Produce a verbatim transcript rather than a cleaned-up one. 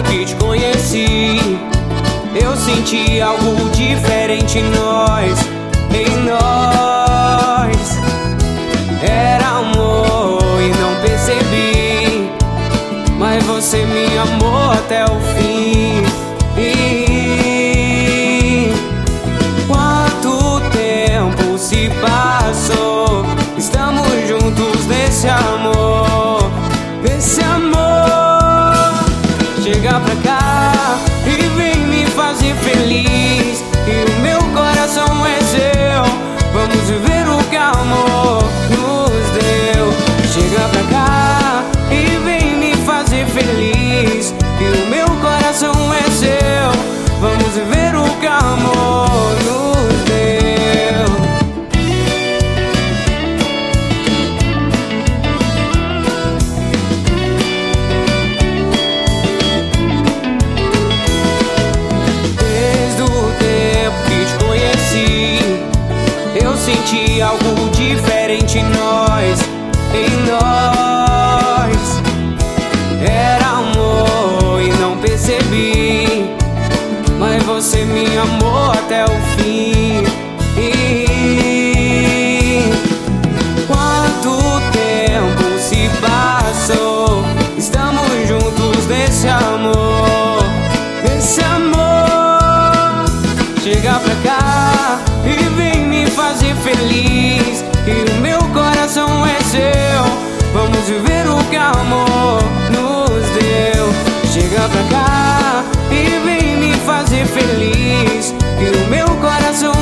que te conheci, eu senti algo diferente em nós, em nós. Era amor e não percebi, mas você me amou até o fim. E quanto tempo se passou, estamos juntos nesse amor, nesse amor. Chega pra cá e vem me fazer feliz, e o meu coração é seu. Vamos viver o que amor nos deu. Chega pra cá e vem me fazer feliz, e o meu coração é seu. Vamos viver o que amor nos deu. Desde o tempo que te conheci, eu senti algo diferente em nós, em nós. Era amor e não percebi, mas você me amou até o fim. E quanto tempo se passou, estamos juntos nesse amor, nesse amor. Chega pra cá e vem me fazer feliz, e o meu coração é seu. Vamos viver o que amor nos deu. Chega pra cá e vem me fazer feliz, e o meu coração